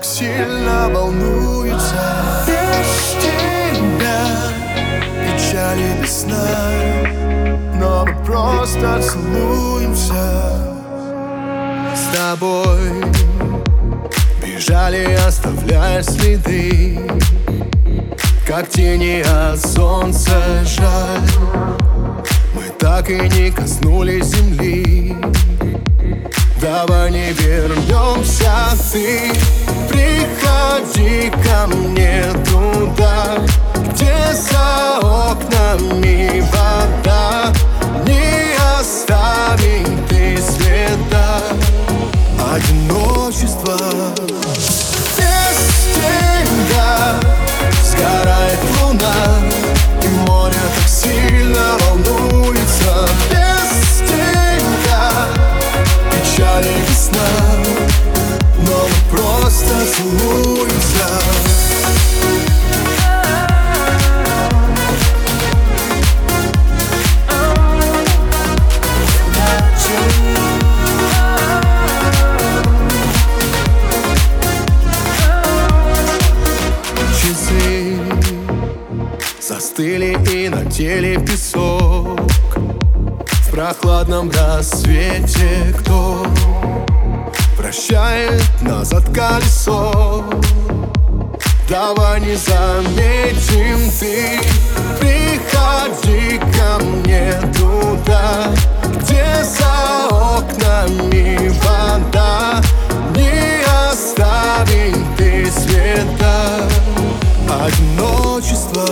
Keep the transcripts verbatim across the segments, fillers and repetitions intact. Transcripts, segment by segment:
сильно волнуется. Без тебя печали без сна, но мы просто целуемся. С тобой бежали, оставляя следы, как тени от солнца. Жаль, мы так и не коснулись земли. Давай не вернемся, ты приходи ко мне туда, где за окнами вода. Не оставим ты следа одиночества. Без тебя сгорает луна, и море так сильно волнуется. Без тебя печали весна, но мы просто целуемся. Часы застыли, и на теле песок. В прохладном рассвете кто вращает назад колесо? Давай не заметим, ты приходи ко мне туда, где за окнами вода. Не оставим ты света одиночества.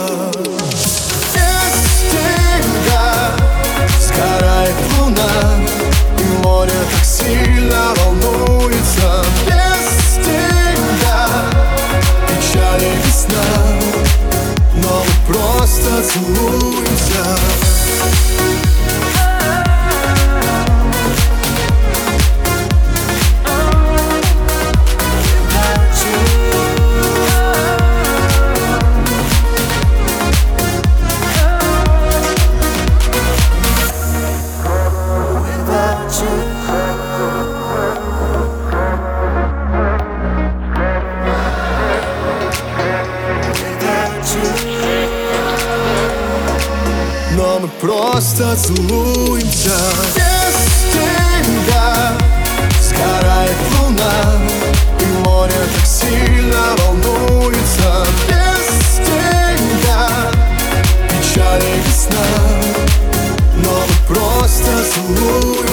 Без тебя сгорает луна, и море так сильно волнуется. Без тебя печали весна, но мы просто целуемся. Но мы просто целуемся. Без тебя сгорает луна, и море так сильно волнуется. Без тебя печали весна, но мы просто целуемся.